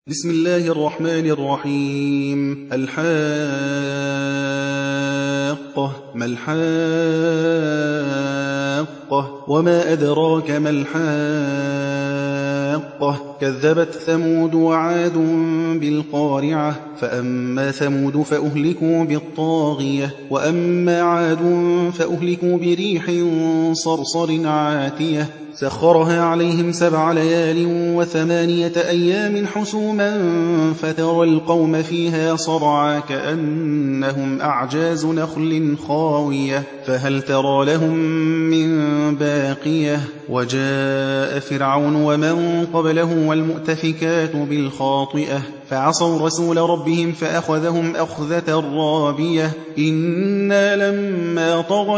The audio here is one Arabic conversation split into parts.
بسم الله الرحمن الرحيم. الحاقة ما الحاقة وما أدراك ما الحاقة كذبت ثمود وعاد بالقارعة فأما ثمود فأهلكوا بالطاغية وأما عاد فأهلكوا بريح صرصر عاتية سخرها عليهم 7 ليال و8 أيام حسوما فترى القوم فيها صرعا كأنهم أعجاز نخل خاوية فهل ترى لهم من باقية وجاء فرعون ومن قبله والمؤتفكات بالخاطئة فعصوا رسول ربهم فأخذهم أخذة رابية إنا لما طغى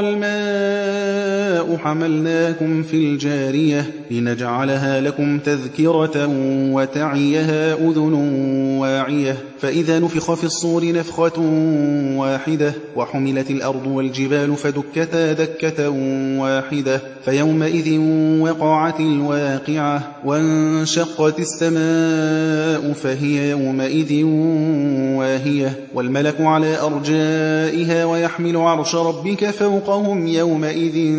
الماء حملناكم في الجارية لنجعلها لكم تذكرة وتعيها أذن واعية فإذا نفخ في الصور نفخة واحدة وحملت الأرض والجبال فدكتا دكة واحدة فيومئذ وقعت الواقعة وانشقت السماء فهي يومئذ واهية والملك على أرجائها ويحمل عرش ربك فوقهم يومئذ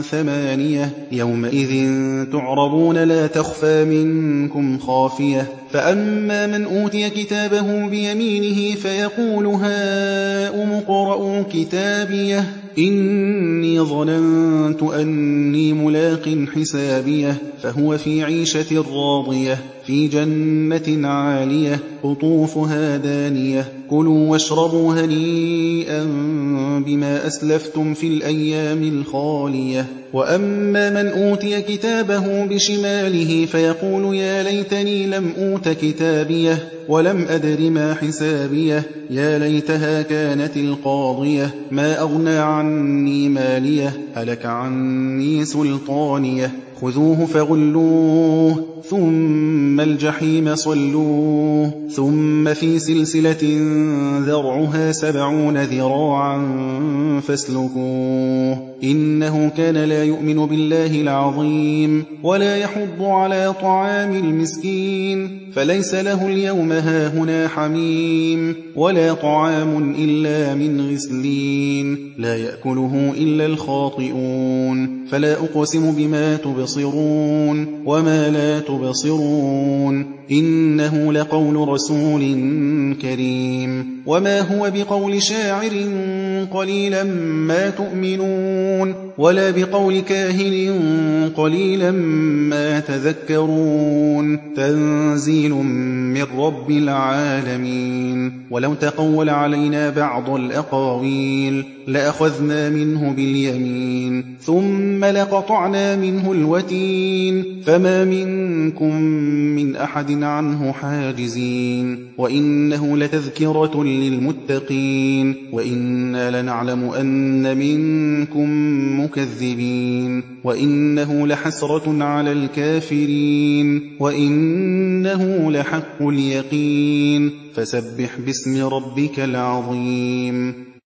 8 يومئذ تعرضون لا تخفى منكم خافية فأما من أوتي كتابه بيمينه فيقول هاؤم اقرءوا كتابيه إني ظننت أني ملاق حسابيه فهو في عيشة راضية في جنة عالية قطوفها دانية كلوا واشربوا هنيئا بما أسلفتم في الأيام الخالية وأما من أوتي كتابه بشماله فيقول يا ليتني لم أوت كتابيه ولم أدر ما حسابيه يا ليتها كانت القاضية ما أغنى عني ماليه هلك عني سلطانيه خذوه فغلوه ثم الجحيم صلوه ثم في سلسلة ذرعها 70 ذراعا فاسلكوه إنه كان لا يؤمن بالله العظيم ولا يحض على طعام المسكين فليس له اليوم هاهنا حميم ولا طعام إلا من غسلين لا يأكله إلا الخاطئون فلا أقسم بما تبصرون وما لا تبصرون إنه لقول رسول كريم وما هو بقول شاعر قليلا ما تؤمنون ولا بقول كاهن قليلا ما تذكرون تنزيل من رب العالمين ولو تقول علينا بعض الأقاويل لأخذنا منه باليمين ثم لقطعنا منه الوتين فما منكم من أحد عنه حاجزين وإنه لتذكرة للمتقين وإنا لنعلم أن منكم مكذبين وإنه لحسرة على الكافرين وإنه لحق اليقين فسبح باسم ربك العظيم